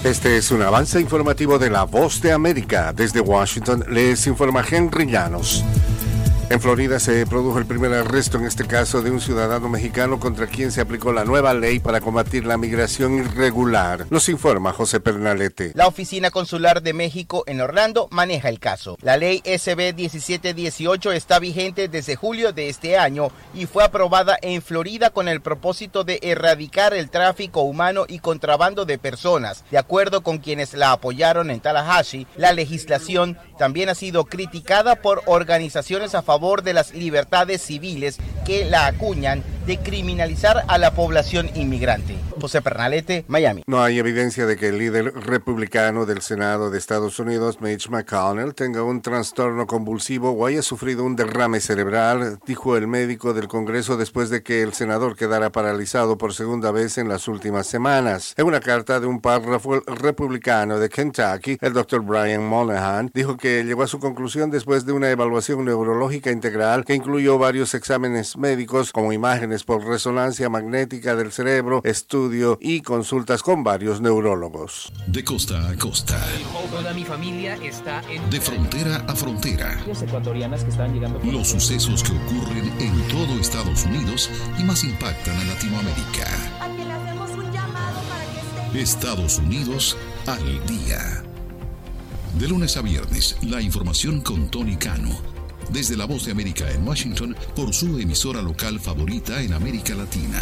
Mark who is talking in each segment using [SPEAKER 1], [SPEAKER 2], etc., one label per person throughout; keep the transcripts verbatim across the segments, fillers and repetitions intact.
[SPEAKER 1] Este es un avance informativo de La Voz de América. Desde Washington les informa Henry Llanos. En Florida se produjo el primer arresto en este caso de un ciudadano mexicano contra quien se aplicó la nueva ley para combatir la migración irregular. Nos informa José Pernalete.
[SPEAKER 2] La Oficina Consular de México en Orlando maneja el caso. La ley S B diecisiete dieciocho está vigente desde julio de este año y fue aprobada en Florida con el propósito de erradicar el tráfico humano y contrabando de personas. De acuerdo con quienes la apoyaron en Tallahassee, la legislación también ha sido criticada por organizaciones a favor favor de las libertades civiles que la acuñan de criminalizar a la población inmigrante. José Pernalete, Miami.
[SPEAKER 1] No hay evidencia de que el líder republicano del Senado de Estados Unidos, Mitch McConnell, tenga un trastorno convulsivo o haya sufrido un derrame cerebral, dijo el médico del Congreso después de que el senador quedara paralizado por segunda vez en las últimas semanas. En una carta de un párrafo republicano de Kentucky, el doctor Brian Monahan dijo que llegó a su conclusión después de una evaluación neurológica integral que incluyó varios exámenes médicos como imágenes por resonancia magnética del cerebro, estudio y consultas con varios neurólogos.
[SPEAKER 3] De costa a costa.
[SPEAKER 4] Toda mi familia está en...
[SPEAKER 3] De frontera a frontera.
[SPEAKER 4] Los ecuatorianas que están llegando...
[SPEAKER 3] Los sucesos que ocurren en todo Estados Unidos y más impactan a Latinoamérica.
[SPEAKER 5] A que le hacemos un llamado para que esté...
[SPEAKER 3] Estados Unidos al día. De lunes a viernes, la información con Tony Cano. Desde La Voz de América en Washington, por su emisora local favorita en América Latina.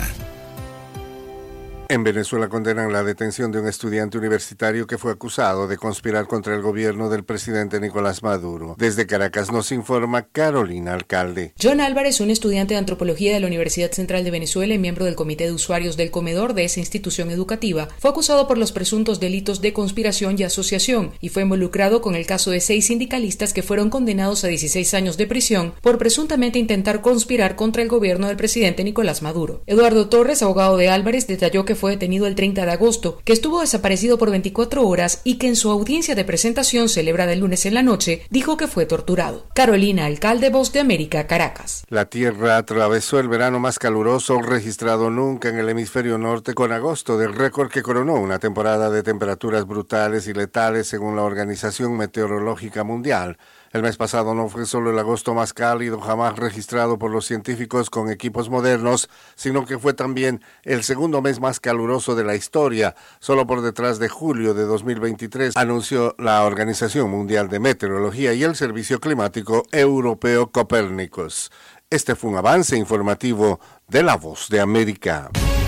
[SPEAKER 1] En Venezuela condenan la detención de un estudiante universitario que fue acusado de conspirar contra el gobierno del presidente Nicolás Maduro. Desde Caracas nos informa Carolina Alcalde.
[SPEAKER 6] John Álvarez, un estudiante de antropología de la Universidad Central de Venezuela y miembro del comité de usuarios del comedor de esa institución educativa, fue acusado por los presuntos delitos de conspiración y asociación y fue involucrado con el caso de seis sindicalistas que fueron condenados a dieciséis años de prisión por presuntamente intentar conspirar contra el gobierno del presidente Nicolás Maduro. Eduardo Torres, abogado de Álvarez, detalló que fue detenido el treinta de agosto, que estuvo desaparecido por veinticuatro horas y que en su audiencia de presentación celebrada el lunes en la noche dijo que fue torturado. Carolina Alcalde, Voz de América, Caracas.
[SPEAKER 1] La Tierra atravesó el verano más caluroso registrado nunca en el hemisferio norte, con agosto de récord que coronó una temporada de temperaturas brutales y letales según la Organización Meteorológica Mundial. El mes pasado no fue solo el agosto más cálido jamás registrado por los científicos con equipos modernos, sino que fue también el segundo mes más caluroso de la historia, solo por detrás de julio de dos mil veintitrés, anunció la Organización Mundial de Meteorología y el Servicio Climático Europeo Copérnicos. Este fue un avance informativo de La Voz de América.